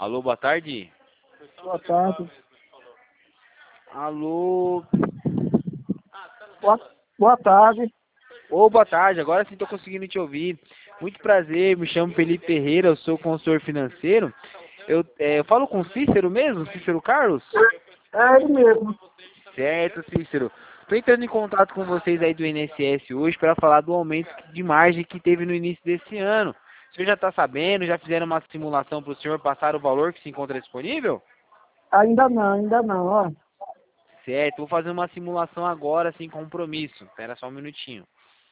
Alô, boa tarde. Boa tarde. Alô. Boa tarde. Ô, boa tarde. Agora sim tô conseguindo te ouvir. Muito prazer. Me chamo Felipe Ferreira. Eu sou consultor financeiro. Eu falo com o Cícero mesmo? Cícero Carlos? É ele mesmo. Certo, Cícero. Tô entrando em contato com vocês aí do INSS hoje para falar do aumento de margem que teve no início desse ano. O senhor já está sabendo? Já fizeram uma simulação para o senhor passar o valor que se encontra disponível? Ainda não, ó. Certo, vou fazer uma simulação agora sem compromisso. Espera só um minutinho.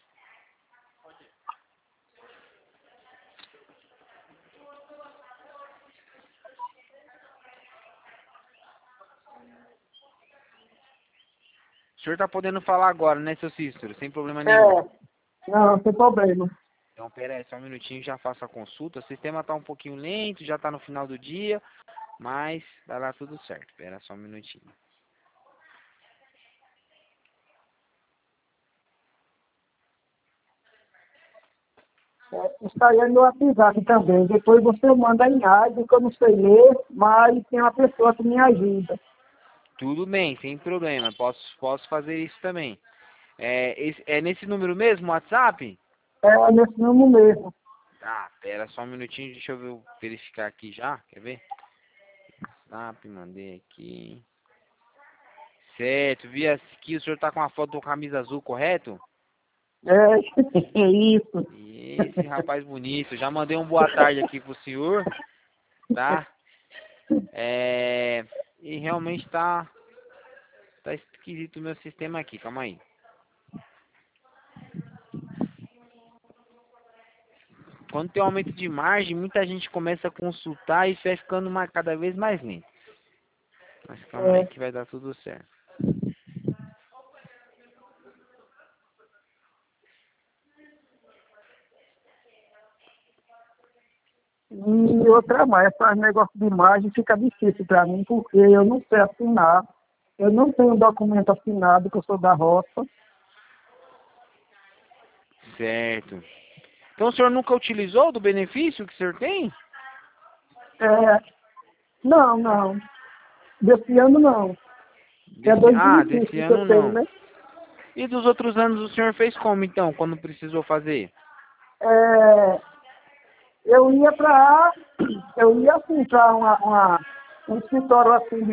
O senhor está podendo falar agora, né, seu Cícero? Sem problema nenhum. Não, sem problema. Então, pera aí, só um minutinho e já faço a consulta. O sistema está um pouquinho lento, já está no final do dia, mas vai lá tudo certo. Espera só um minutinho. Está aí no WhatsApp também. Depois você manda em áudio, que eu não sei ler, mas tem uma pessoa que me ajuda. Tudo bem, sem problema. Posso fazer isso também. É nesse número mesmo, WhatsApp? É nesse número mesmo. Tá, pera só um minutinho, deixa eu verificar aqui já. Quer ver? WhatsApp, mandei aqui. Certo, vi aqui, o senhor tá com a foto do camisa azul, correto? É, é isso. Esse rapaz bonito. Já mandei um boa tarde aqui pro senhor, tá? E realmente tá esquisito o meu sistema aqui, calma aí. Quando tem aumento de margem, muita gente começa a consultar e isso vai ficando cada vez mais lento. Mas calma aí que vai dar tudo certo. E outra mais, esse negócio de imagem fica difícil para mim, porque eu não sei assinar. Eu não tenho documento assinado, que eu sou da roça. Certo. Então o senhor nunca utilizou do benefício que o senhor tem? Não. Desse ano não. É 2020 Desse que ano eu tenho, não. né? E dos outros anos o senhor fez como então, quando precisou fazer? É, eu ia assim para um escritório assim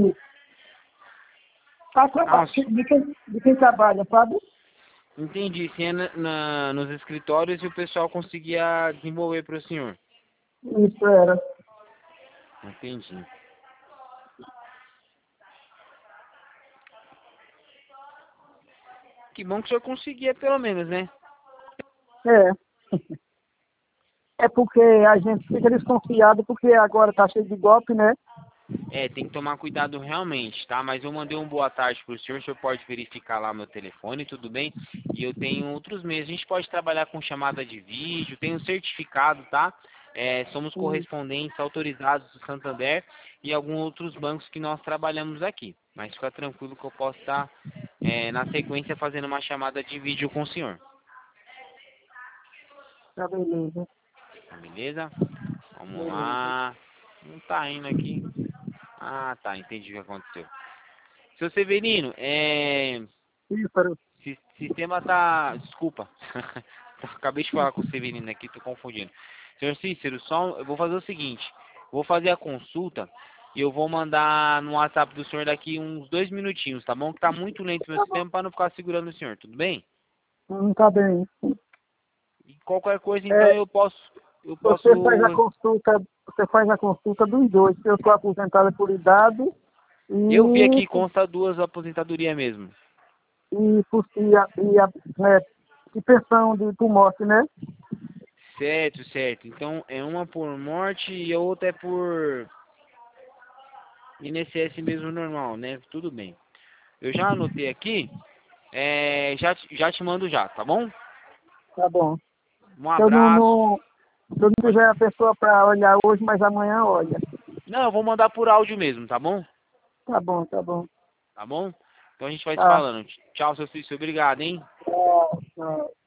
Ah, de quem trabalha, sabe? entendi. Se é nos escritórios e o pessoal conseguia desenvolver para o senhor. Isso era. Entendi. Que bom que o senhor conseguia pelo menos, né? É. É porque a gente fica desconfiado, porque agora tá cheio de golpe, né? Tem que tomar cuidado realmente, tá? Mas eu mandei um boa tarde pro senhor pode verificar lá meu telefone, tudo bem? E eu tenho outros meios. A gente pode trabalhar com chamada de vídeo, tem um certificado, tá? Somos correspondentes autorizados do Santander e alguns outros bancos que nós trabalhamos aqui. Mas fica tranquilo que eu posso estar, na sequência, fazendo uma chamada de vídeo com o senhor. Tá beleza. Tá beleza? Vamos lá. Não tá indo aqui. Ah, tá. Entendi o que aconteceu. Seu Severino, Isso, era. sistema tá... Desculpa. Acabei de falar com o Severino aqui, tô confundindo. Senhor Cícero, eu vou fazer o seguinte. Vou fazer a consulta e eu vou mandar no WhatsApp do senhor daqui uns 2 minutinhos, tá bom? Que tá muito lento o meu sistema para não ficar segurando o senhor, tudo bem? Tá bem. E qualquer coisa, então, eu posso... Você faz a consulta dos dois. Eu sou aposentada por idade Eu vi e, aqui, consta 2 aposentadoria mesmo. né, de pensão por morte, né? Certo, certo. Então, é uma por morte e a outra é por INSS mesmo normal, né? Tudo bem. Eu já anotei aqui, já te mando já, tá bom? Tá bom. Um Se eu não, abraço. se eu não tiver a pessoa para olhar hoje, mas amanhã olha. Não, eu vou mandar por áudio mesmo, tá bom? Tá bom, tá bom. Tá bom? Então a gente vai se Tá. falando. Tchau, seu filho. Obrigado, hein? Tchau, tchau.